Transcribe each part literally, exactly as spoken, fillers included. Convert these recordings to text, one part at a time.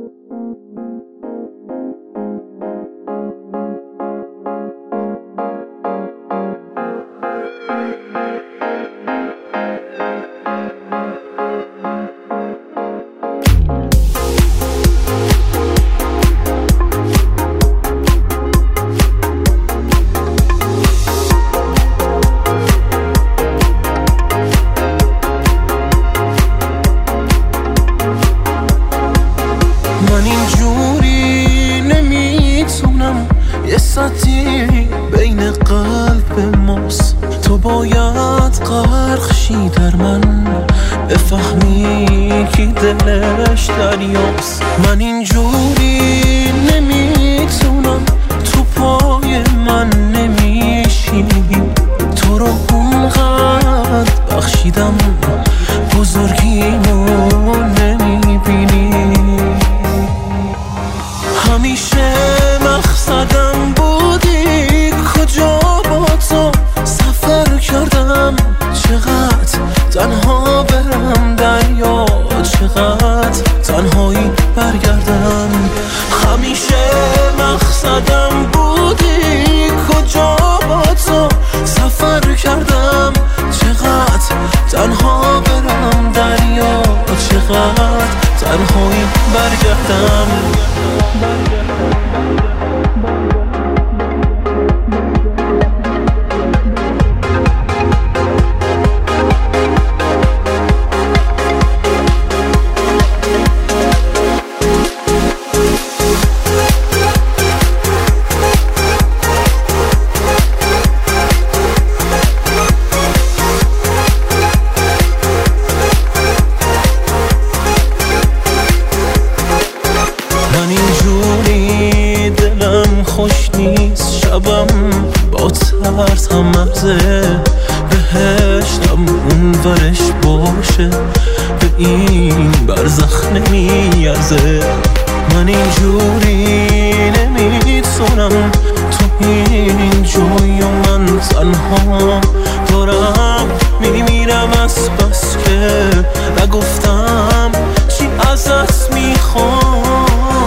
من اینجوری نمیتونم، یه سطحی بین قلب ماست. تو باید غرق شی در من، بفهمی کی دلش دریاست. من اینجوری نمیتونم، تو پای من نمیشینی. تو رو اونقدر بخشیدم، بزرگیمو نمیبینی. همیشه مقصدم بودی، کجا با تو سفر کردم. چقدر تنها برم دریا، چقدر تنهایی برگردم. همیشه مقصدم بودی، کجا با تو سفر کردم. چقدر تنها برم دریا، چقدر تنهایی برگردم. خوش نیست شبم با ترس هم مرزه، بهشتم اون ورش باشه، به این برزخ نمیارزه. من اینجوری نمیتونم، تو این جوی و من تنها دارم میمیرم از بس که نگفتم چی ازت میخوام.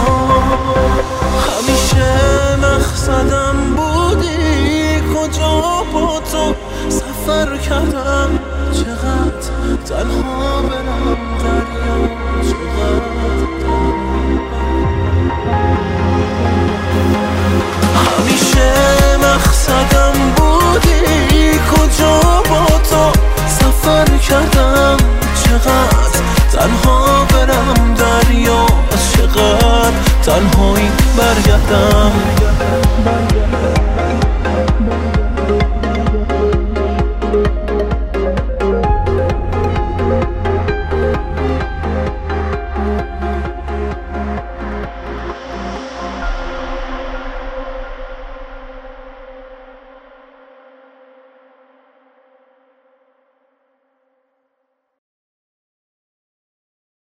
مقصدم بودی، کجا با تو سفر کردم. چقدر تنها برم دریا، چقدر همیشه مقصدم بودی، کجا با تو سفر کردم. چقدر تنها برم دریا، چقدر تنهایی برگردم.